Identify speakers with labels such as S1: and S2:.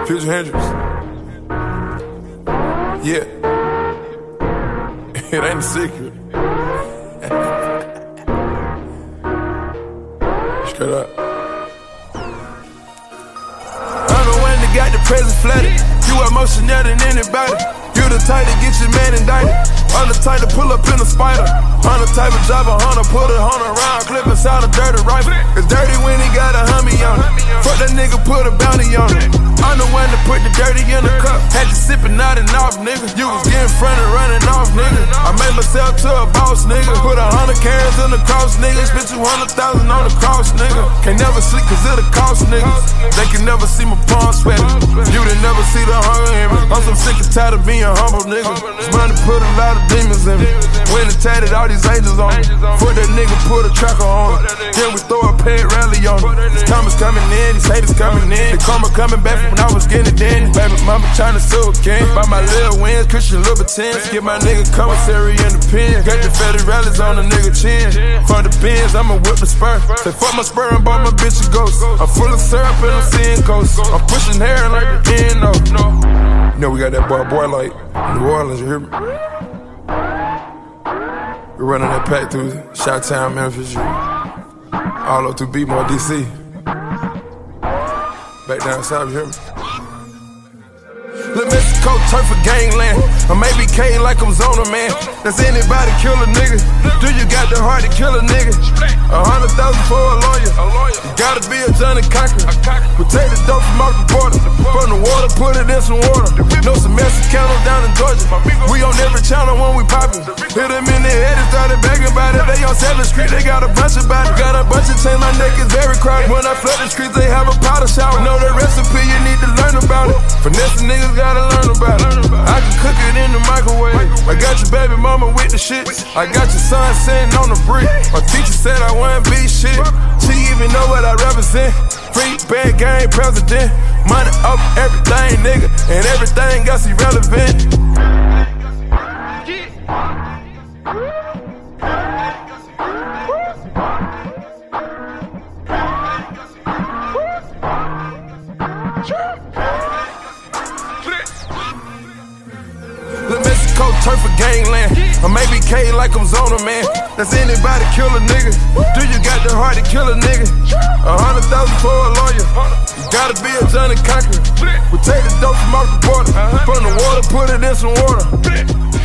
S1: Future Hendrix. Yeah. It ain't a secret. Straight up. I'm the one that got the present flooded. You emotional than anybody. You the type to get your man indicted. I'm the type to pull up in a spider. I'm the type of driver, Hunter, put a Hunter around, clip inside a dirty rifle. It's dirty when he got a Humvee on it. Fuck that nigga, put a bounty on it. I'm the one that put the dirty in the cup. Had you sipping out and off, nigga. You was getting front and running off, nigga. I made myself to a boss, nigga. Put 100 carats in the cross, nigga. Spent 200,000 on the cross, nigga. Can't never sleep cause it'll cost niggas. They can never see my palm sweating. You didn't never see the hunger in me. I'm so sick and tired of being humble, nigga. This money put a lot of demons in me. Went and tatted all these angels on me. For that nigga, put a tracker on it. Then we throw a paid rally on it. These comments coming in, these haters coming in. The karma coming back from when I was getting it in. Baby mama tryna sue a king. Buy my little wins, Christian Louboutins. Get my nigga commissary in the pen. Got the fatty rallies on the nigga chin. For the bins, I'ma whip the spur. Say fuck my spur and bought my bitch a ghost. I'm full of syrup and I'm seeing ghosts. I'm pushing hair like the N.O. You know we got that boy like New Orleans, you hear me? We're running that pack through Chi-Town, Memphis, all up through Beatmore, DC. Back down south, you hear me? Lil' Mexico, turf for gangland. I may be K like I'm Zona, man. Does anybody kill a nigga? Do you got the heart to kill a nigga? 100,000 for a lawyer. You gotta be a Johnny Cochran. We take the dope from off the border. From the water, put it in some water. Know some Mexicanos down in Georgia. We on every channel when we poppin'. Hit them in the head and started begging about it. They on 7th Street, they got a bunch of bodies. Got a bunch of chains, my neck is very crowded. When I flood the streets, they have a powder shower. Know the recipe, you need to learn about it. Finesse niggas gotta learn about it. I can cook it in the microwave. I got your baby mama with the shit. I got your son sitting on the brick. My teacher said I wouldn't be shit. She even know what I represent. Free band gang president. Money up everything, nigga. And everything else irrelevant. Lil' Mexico, turf for gangland. I may be K like I'm Zona, man. Does anybody kill a nigga? Do you got the heart to kill a nigga? 100,000 for a lawyer. You gotta be a Johnny Cochran. We take the dope from off the border. From the water, put it in some water.